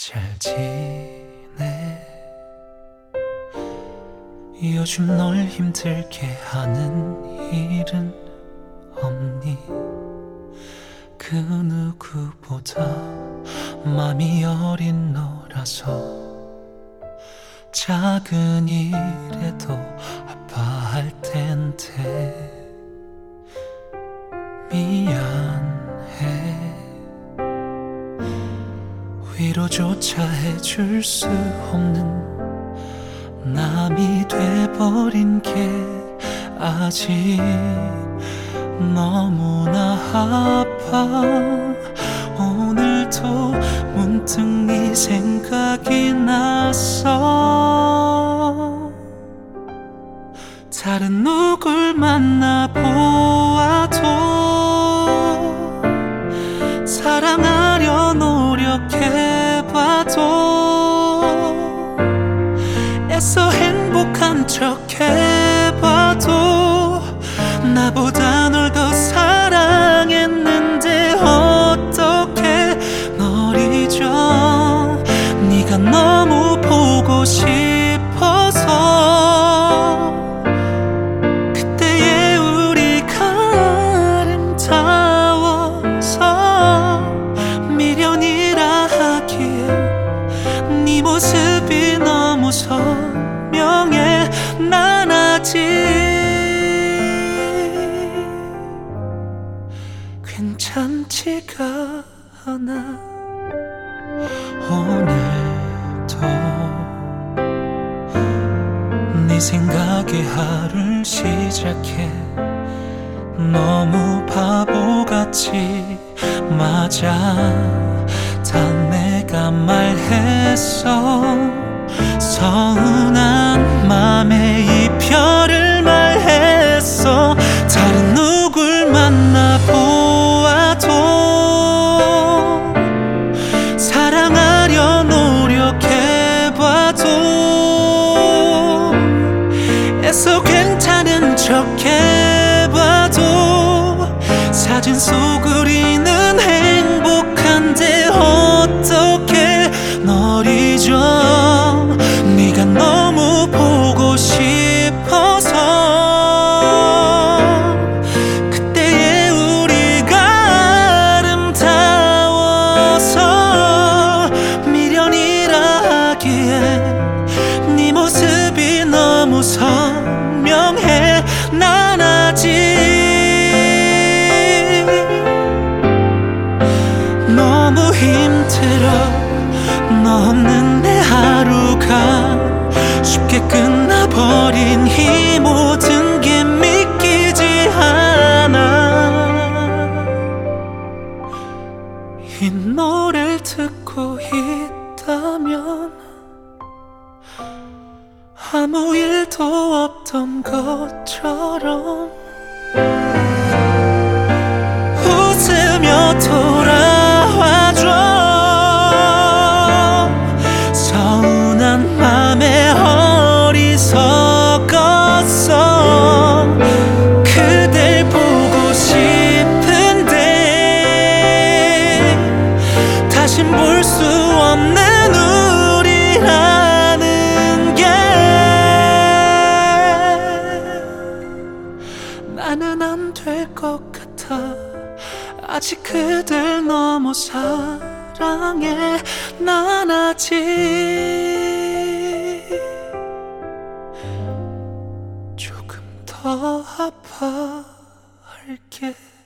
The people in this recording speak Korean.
잘 지내? 요즘 널 힘들게 하는 일은 없니? 그 누구보다 맘이 어린 너라서 작은 일에도 아파할 텐데 미안해. 위로조차 해줄 수 없는 남이 돼버린 게 아직 너무나 아파. 오늘도 문득 네 생각이 났어. 다른 누굴 만나보아도 사랑하려 노력해봐도 애써 행복한 척 해봐도 나보다 널 더 사랑했는데 어떻게 널 잊어. 네가 너무 보고 싶어서 그때의 우리가 아름다워서 미련이라 하기에 네 모습이 너무 선명해. 난 아직 괜찮지가 않아. 오늘도 네 생각에 하루를 시작해. 너무 바보같이 맞아. 다 내가 말했어. 서운한 맘에 이별을 말했어. 다른 누굴 만나보아도 사랑하려 노력해봐도 애써 괜찮은 척 해봐도 사진 속 우리는 행복한데 어떻게 널 잊어. 네가 너무 보고 싶어서 그때의 우리가 아름다워서 미련이라 하기에 네 모습이 너무 선명해. 난 아직 너무 힘들어. 너 없는 내 하루가 쉽게 끝나버린 이 모든 게 믿기지 않아. 이 노래를 듣고 있다면 아무 일도 없던 것처럼 웃으며 돌아와줘. 서운한 맘에 어리석었어. 그댈 보고 싶은데 다신 볼 수 없는 우리라는 게 나는 안 될 것 같아. 아직 그댈 너무 사랑해. 난 아직 조금 더 아파할게.